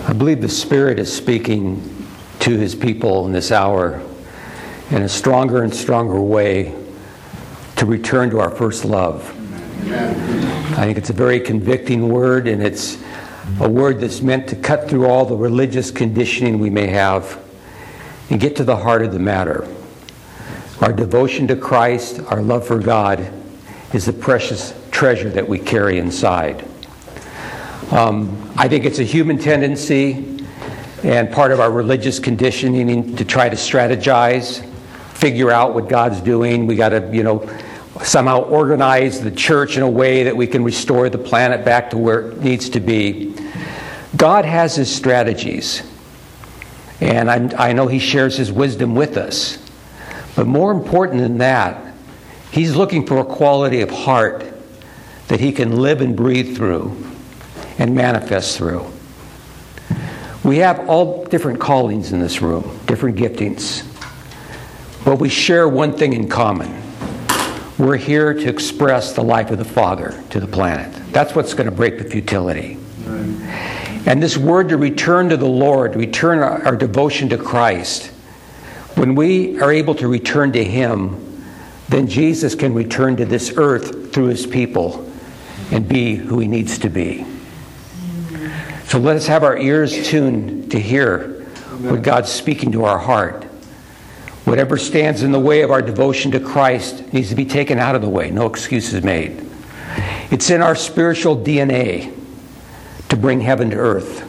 I believe the Spirit is speaking to His people in this hour in a stronger and stronger way to return to our first love. I think it's a very convicting word, and it's a word that's meant to cut through all the religious conditioning we may have and get to the heart of the matter. Our devotion to Christ, our love for God, is the precious treasure that we carry inside. I think it's a human tendency and part of our religious conditioning to try to strategize, figure out what God's doing. We got to, somehow organize the church in a way that we can restore the planet back to where it needs to be. God has His strategies, and I know He shares His wisdom with us. But more important than that, He's looking for a quality of heart that He can live and breathe through and manifest through. We have all different callings in this room, different giftings. But we share one thing in common. We're here to express the life of the Father to the planet. That's what's going to break the futility. Right. And this word to return to the Lord, return our devotion to Christ, when we are able to return to Him, then Jesus can return to this earth through His people and be who He needs to be. So let us have our ears tuned to hear what God's speaking to our heart. Whatever stands in the way of our devotion to Christ needs to be taken out of the way. No excuses made. It's in our spiritual DNA to bring heaven to earth.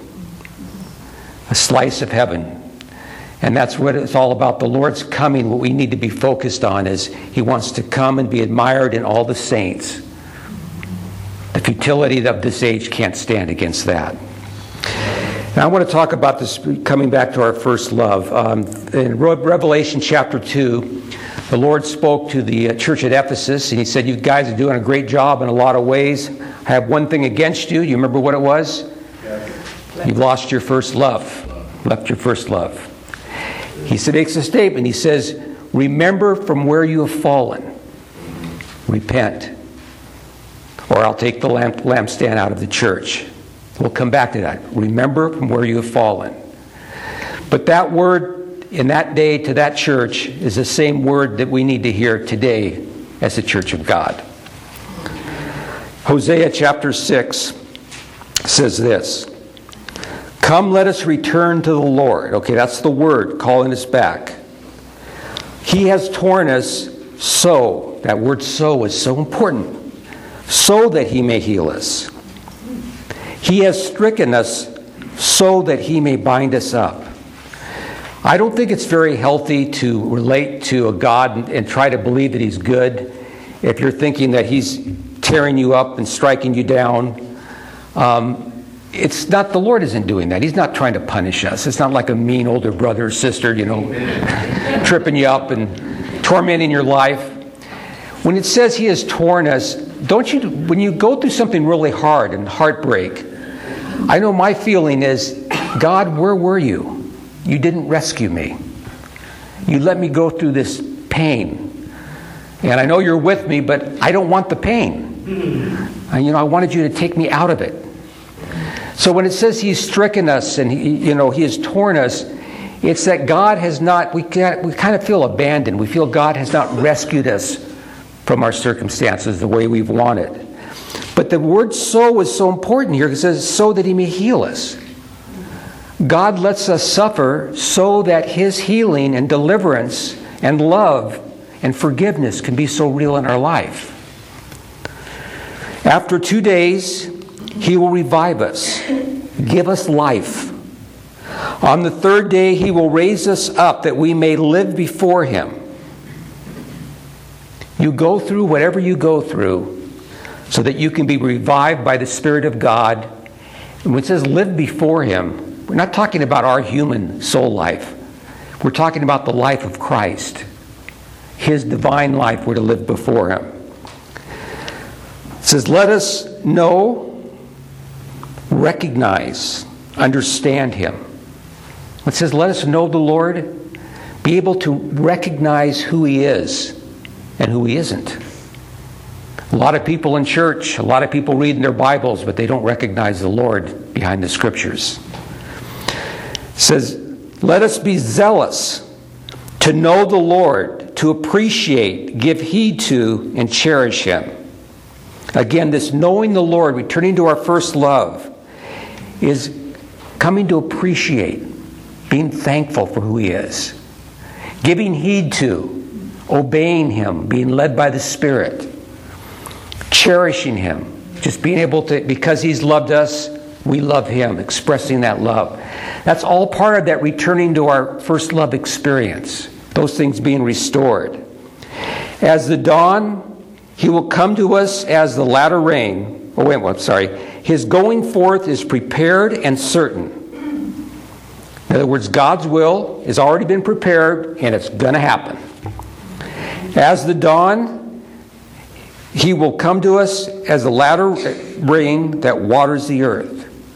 A slice of heaven. And that's what it's all about. The Lord's coming. What we need to be focused on is He wants to come and be admired in all the saints. The futility of this age can't stand against that. Now I want to talk about this, coming back to our first love. In Revelation chapter 2, the Lord spoke to the church at Ephesus, and He said, you guys are doing a great job in a lot of ways. I have one thing against you. You remember what it was? You've lost your first love. Left your first love. He makes a statement. He says, remember from where you have fallen. Repent. Or I'll take the lampstand out of the church. We'll come back to that. Remember from where you have fallen. But that word in that day to that church is the same word that we need to hear today as the church of God. Hosea chapter 6 says this. Come, let us return to the Lord. Okay, that's the word calling us back. He has torn us so. That word so is so important. So that He may heal us. He has stricken us so that He may bind us up. I don't think it's very healthy to relate to a God and try to believe that He's good if you're thinking that He's tearing you up and striking you down. It's not, the Lord isn't doing that. He's not trying to punish us. It's not like a mean older brother or sister, tripping you up and tormenting your life. When it says He has torn us, when you go through something really hard and heartbreak, I know my feeling is, God, where were you? You didn't rescue me. You let me go through this pain. And I know you're with me, but I don't want the pain. I wanted you to take me out of it. So when it says He's stricken us and He has torn us, it's that God has not, we kind of feel abandoned. We feel God has not rescued us from our circumstances the way we've wanted. But the word so is so important here. It says, so that He may heal us. God lets us suffer so that His healing and deliverance and love and forgiveness can be so real in our life. After 2 days, He will revive us, give us life. On the third day, He will raise us up that we may live before Him. You go through whatever you go through so that you can be revived by the Spirit of God. And when it says live before Him, we're not talking about our human soul life. We're talking about the life of Christ. His divine life, we're to live before Him. It says, let us know, recognize, understand Him. It says, let us know the Lord, be able to recognize who He is and who He isn't. A lot of people in church, a lot of people reading their Bibles, but they don't recognize the Lord behind the Scriptures. says, let us be zealous to know the Lord, to appreciate, give heed to, and cherish Him. Again, this knowing the Lord, returning to our first love, is coming to appreciate, being thankful for who He is, giving heed to, obeying Him, being led by the Spirit, cherishing Him, just being able to, because He's loved us, we love Him, expressing that love. That's all part of that returning to our first love experience, those things being restored. As the dawn, He will come to us as the latter rain. His going forth is prepared and certain. In other words, God's will has already been prepared, and it's going to happen. As the dawn, He will come to us as the latter rain that waters the earth.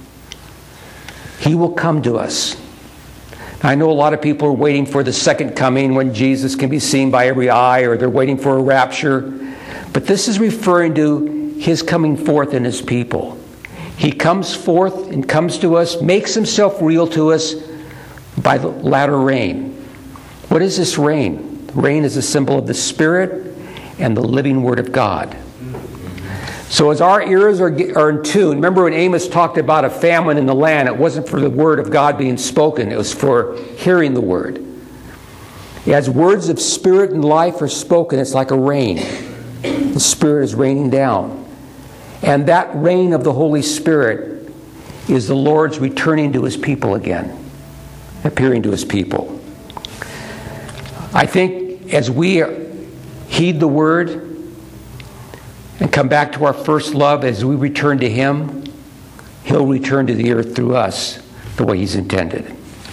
He will come to us. I know a lot of people are waiting for the second coming when Jesus can be seen by every eye, or they're waiting for a rapture. But this is referring to His coming forth in His people. He comes forth and comes to us, makes Himself real to us by the latter rain. What is this rain? Rain is a symbol of the Spirit and the living Word of God. So as our ears are in tune, remember when Amos talked about a famine in the land, it wasn't for the Word of God being spoken, it was for hearing the Word. As words of Spirit and life are spoken, it's like a rain. The Spirit is raining down. And that rain of the Holy Spirit is the Lord's returning to His people again, appearing to His people. I think as we heed the Word and come back to our first love, as we return to Him, He'll return to the earth through us the way He's intended.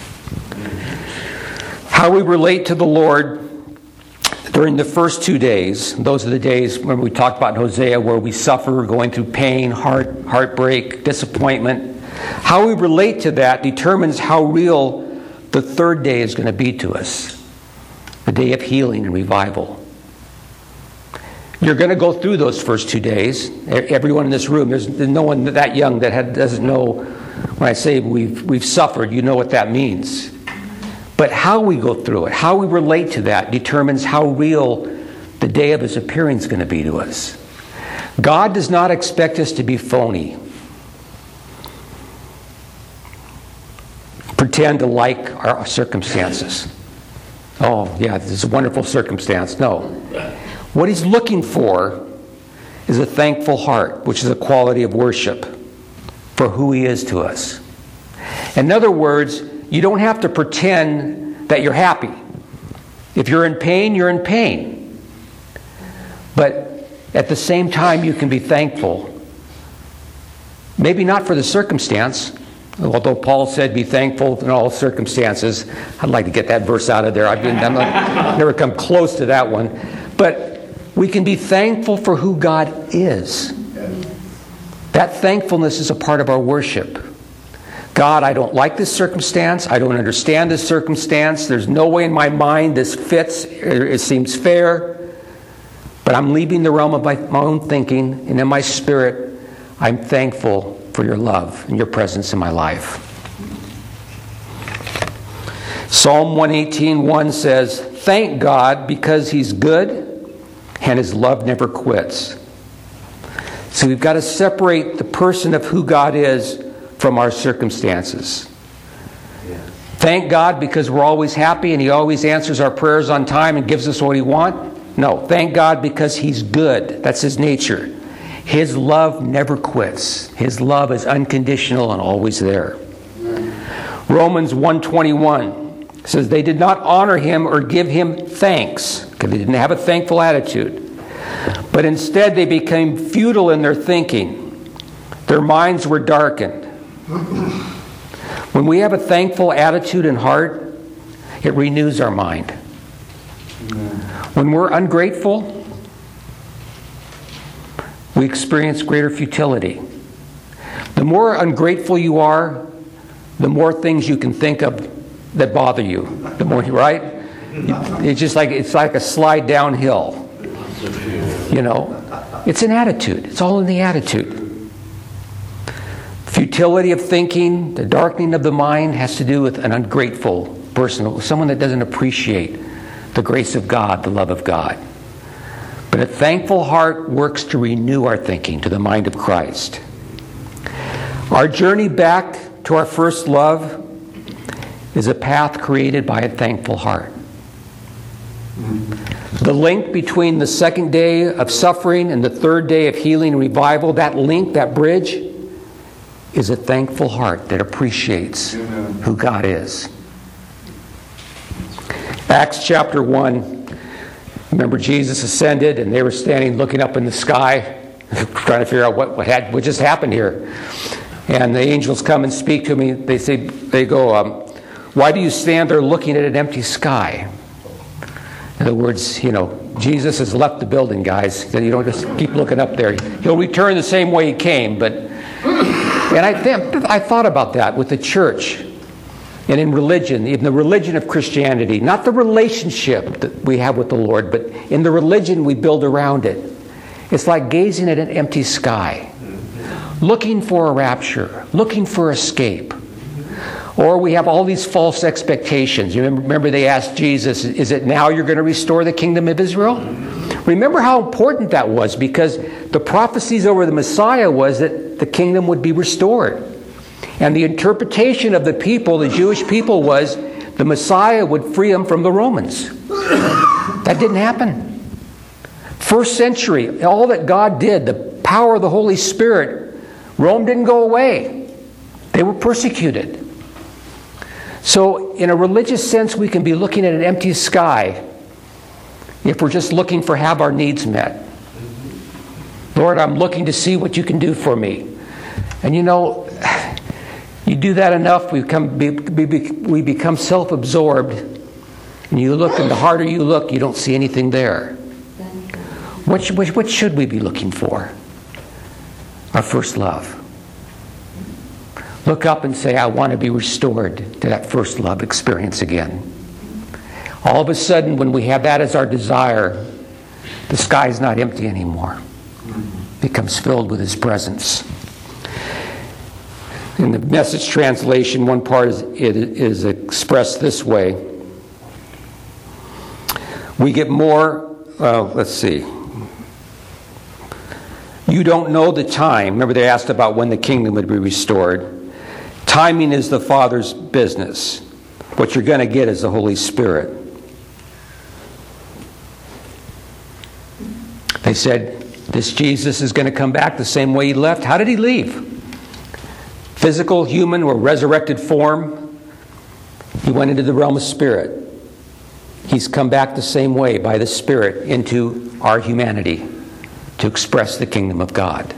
How we relate to the Lord during the first 2 days, those are the days when we talked about in Hosea where we suffer, going through pain, heartbreak, disappointment. How we relate to that determines how real the third day is going to be to us, the day of healing and revival. You're going to go through those first 2 days. Everyone in this room, there's no one that young that doesn't know, when I say we've suffered, you know what that means. But how we go through it, how we relate to that, determines how real the day of His appearing is going to be to us. God does not expect us to be phony. Pretend to like our circumstances. Oh, yeah, this is a wonderful circumstance. No. What He's looking for is a thankful heart, which is a quality of worship for who He is to us. In other words, you don't have to pretend that you're happy. If you're in pain, you're in pain. But at the same time, you can be thankful. Maybe not for the circumstance, although Paul said, be thankful in all circumstances. I'd like to get that verse out of there. I've never come close to that one. But we can be thankful for who God is. That thankfulness is a part of our worship. God, I don't like this circumstance. I don't understand this circumstance. There's no way in my mind this fits. It seems fair. But I'm leaving the realm of my own thinking, and in my spirit, I'm thankful for your love and your presence in my life. Psalm 118:1 says, thank God because He's good and His love never quits. So we've got to separate the person of who God is from our circumstances. Thank God because we're always happy and He always answers our prayers on time and gives us what we want. No, thank God because He's good. That's His nature. His love never quits. His love is unconditional and always there. Romans 1:21 says they did not honor Him or give Him thanks because they didn't have a thankful attitude. But instead they became futile in their thinking. Their minds were darkened. When we have a thankful attitude and heart, it renews our mind. When we're ungrateful, we experience greater futility. The more ungrateful you are, the more things you can think of that bother you. The more, right? It's like a slide downhill. You know, it's an attitude. It's all in the attitude. Futility of thinking, the darkening of the mind has to do with an ungrateful person, someone that doesn't appreciate the grace of God, the love of God. But a thankful heart works to renew our thinking to the mind of Christ. Our journey back to our first love is a path created by a thankful heart. The link between the second day of suffering and the third day of healing and revival, that link, that bridge, is a thankful heart that appreciates who God is. Acts chapter 1. Remember, Jesus ascended and they were standing looking up in the sky trying to figure out what just happened here. And the angels come and speak to me. They go, why do you stand there looking at an empty sky? In other words, Jesus has left the building, guys. You don't just keep looking up there. He'll return the same way he came. And I thought about that with the church and in religion, in the religion of Christianity. Not the relationship that we have with the Lord, but in the religion we build around it. It's like gazing at an empty sky, looking for a rapture, looking for escape. Or we have all these false expectations. You remember they asked Jesus, is it now you're going to restore the kingdom of Israel? Remember how important that was, because the prophecies over the Messiah was that the kingdom would be restored. And the interpretation of the people, the Jewish people, was the Messiah would free them from the Romans. That didn't happen. First century, all that God did, the power of the Holy Spirit, Rome didn't go away. They were persecuted. So in a religious sense, we can be looking at an empty sky if we're just looking for have our needs met. Lord, I'm looking to see what you can do for me. And you do that enough, we become self-absorbed. And you look, and the harder you look, you don't see anything there. What should we be looking for? Our first love. Look up and say, I want to be restored to that first love experience again. All of a sudden, when we have that as our desire, the sky is not empty anymore. It becomes filled with His presence. In the Message translation, one part is expressed this way. We get more, let's see. You don't know the time. Remember they asked about when the kingdom would be restored. Timing is the Father's business. What you're going to get is the Holy Spirit. They said, this Jesus is going to come back the same way He left. How did He leave? Physical, human, or resurrected form. He went into the realm of spirit. He's come back the same way by the Spirit into our humanity to express the kingdom of God.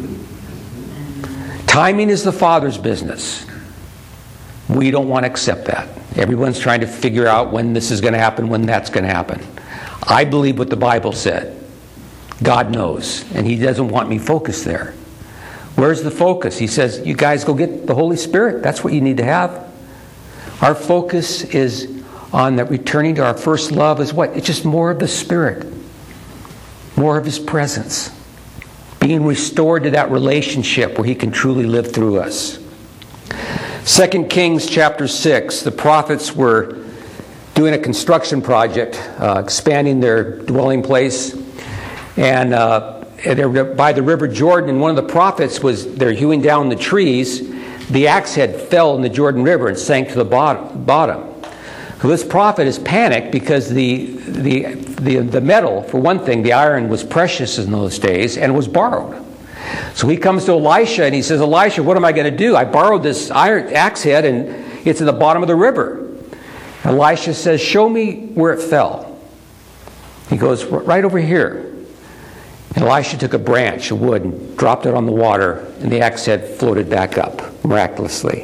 Timing is the Father's business. We don't want to accept that. Everyone's trying to figure out when this is going to happen, when that's going to happen. I believe what the Bible said. God knows, and He doesn't want me focused there. Where's the focus? He says, you guys go get the Holy Spirit. That's what you need to have. Our focus is on that returning to our first love is what? It's just more of the Spirit. More of His presence. Being restored to that relationship where He can truly live through us. 2 Kings chapter 6, the prophets were doing a construction project, expanding their dwelling place. And they're by the river Jordan, and one of the prophets they're hewing down the trees. The axe head fell in the Jordan River and sank to the bottom. So this prophet is panicked because the metal, for one thing, the iron was precious in those days and was borrowed. So he comes to Elisha and he says, Elisha, what am I going to do? I borrowed this iron axe head and it's at the bottom of the river. Elisha says, show me where it fell. He goes, right over here. And Elisha took a branch of wood and dropped it on the water, and the axe head floated back up miraculously.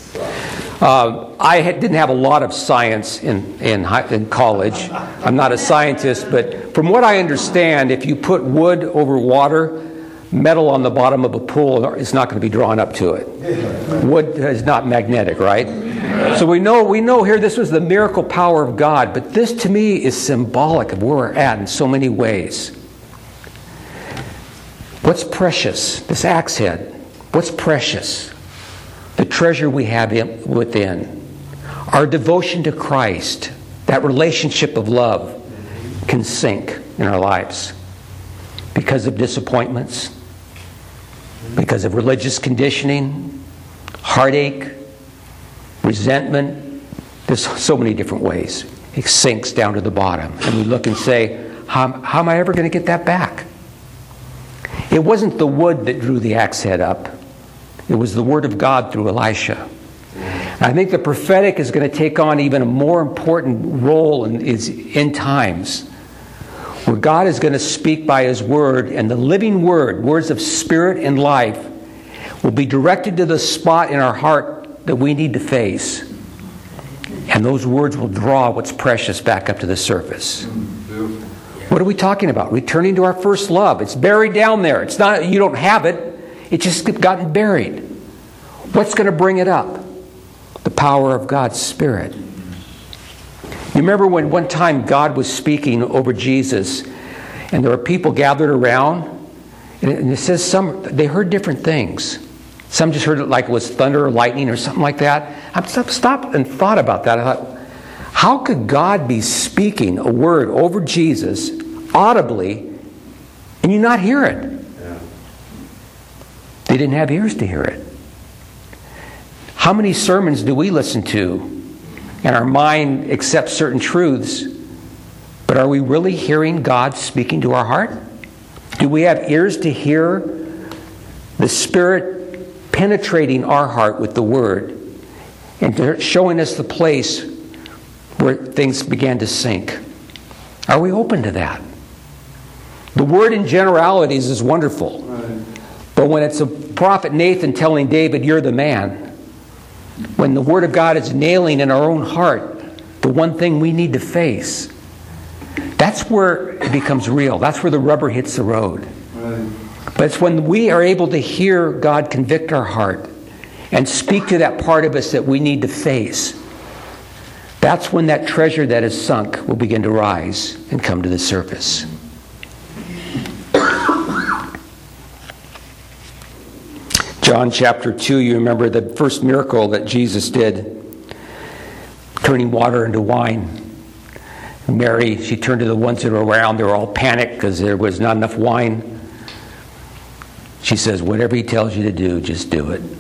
I didn't have a lot of science in college. I'm not a scientist, but from what I understand, if you put wood over water, metal on the bottom of a pool is not going to be drawn up to it. Wood is not magnetic, right? So we know here this was the miracle power of God, but this to me is symbolic of where we're at in so many ways. What's precious? This axe head. What's precious? treasure we have within, our devotion to Christ, that relationship of love, can sink in our lives because of disappointments, because of religious conditioning, heartache, resentment. There's so many different ways. It sinks down to the bottom. And we look and say, how am I ever going to get that back? It wasn't the wood that drew the axe head up. It was the word of God through Elisha. And I think the prophetic is going to take on even a more important role in times, where God is going to speak by His word, and the living word, words of spirit and life, will be directed to the spot in our heart that we need to face. And those words will draw what's precious back up to the surface. What are we talking about? Returning to our first love. It's buried down there. It's not, you don't have it. It's just gotten buried. What's going to bring it up? The power of God's Spirit. You remember when one time God was speaking over Jesus, and there were people gathered around, and it says they heard different things. Some just heard it like it was thunder or lightning or something like that. I stopped and thought about that. I thought, how could God be speaking a word over Jesus audibly and you not hear it? Yeah. They didn't have ears to hear it. How many sermons do we listen to and our mind accepts certain truths, but are we really hearing God speaking to our heart? Do we have ears to hear the Spirit penetrating our heart with the Word and showing us the place where things began to sink? Are we open to that? The Word in generalities is wonderful. Right. But when it's a prophet Nathan telling David, "You're the man," when the Word of God is nailing in our own heart the one thing we need to face, that's where it becomes real. That's where the rubber hits the road. Right. But it's when we are able to hear God convict our heart and speak to that part of us that we need to face. That's when that treasure that is sunk will begin to rise and come to the surface. John chapter 2, you remember the first miracle that Jesus did, turning water into wine. Mary, she turned to the ones that were around. They were all panicked because there was not enough wine. She says, whatever He tells you to do, just do it.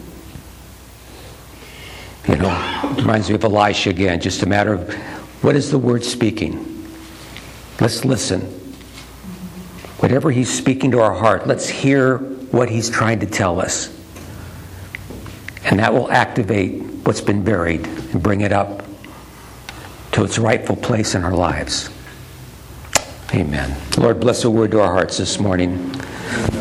You know, it reminds me of Elisha again. Just a matter of, what is the Word speaking? Let's listen. Whatever He's speaking to our heart, let's hear what He's trying to tell us. And that will activate what's been buried and bring it up to its rightful place in our lives. Amen. Lord, bless the Word to our hearts this morning.